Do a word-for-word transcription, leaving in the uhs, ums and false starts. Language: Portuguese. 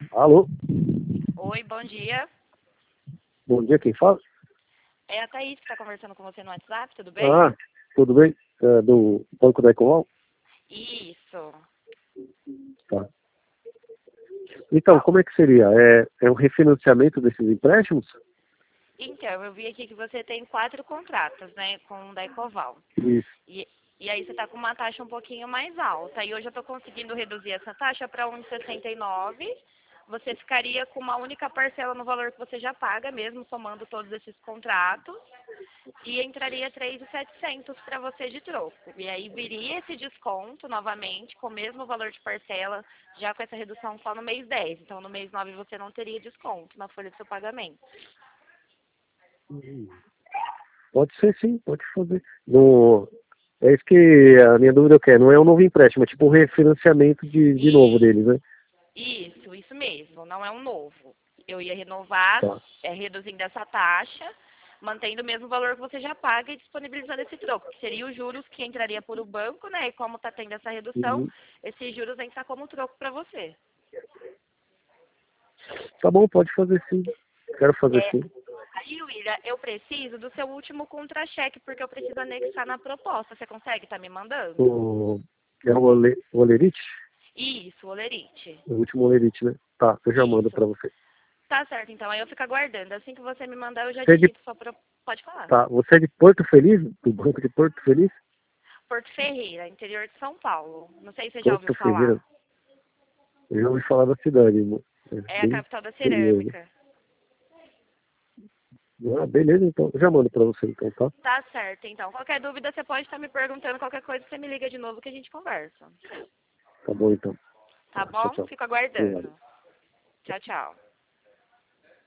Alô? Oi, bom dia. Bom dia, quem fala? É a Thaís que está conversando com você no WhatsApp, tudo bem? Ah, tudo bem? É, do Banco da Ecoval? Isso. Tá. Então, como é que seria? É, é um refinanciamento desses empréstimos? Então, eu vi aqui que você tem quatro contratos, né, com o da Ecoval. Isso. E, e aí você está com uma taxa um pouquinho mais alta. E hoje eu estou conseguindo reduzir essa taxa para um vírgula sessenta e nove. Você ficaria com uma única parcela no valor que você já paga, mesmo somando todos esses contratos. E entraria três mil e setecentos para você de troco. E aí viria esse desconto novamente, com o mesmo valor de parcela, já com essa redução só no mês dez. Então, no mês nove você não teria desconto na folha do seu pagamento. Pode ser sim, pode fazer. No, é isso que a minha dúvida é, não é um novo empréstimo, é tipo um refinanciamento de, de novo E deles, né? isso, isso mesmo, não é um novo. Eu ia renovar, Tá. é, reduzindo essa taxa, mantendo o mesmo valor que você já paga e disponibilizando esse troco, que seria os juros que entraria por o banco, né? E como está tendo essa redução, Uhum. esses juros entram como troco para você. Tá bom, pode fazer sim. Quero fazer É, sim. aí, William, eu preciso do seu último contra-cheque, porque eu preciso anexar na proposta. Você consegue estar me mandando? O, é o ole, o Olerite? Isso, Olerite. O último Olerite, né? Tá, eu já mando Isso. pra você. Tá certo, então. Aí eu fico aguardando. Assim que você me mandar, eu já Você é de, digito sua pro... Pode falar. tá, você é de Porto Feliz? Do Banco de Porto Feliz? Porto Ferreira, interior de São Paulo. Não sei se você já ouviu Porto Ferreira? falar. Eu já ouvi falar da cidade, irmão. É É a bem capital da curioso. cerâmica. Ah, beleza, então. Eu já mando pra você, então, tá? Tá certo, então. Qualquer dúvida, você pode estar me perguntando. Qualquer coisa, você me liga de novo que a gente conversa. Tá bom, então. Tá Tá, tchau, bom? tchau. Fico Obrigado. aguardando. Tchau, tchau.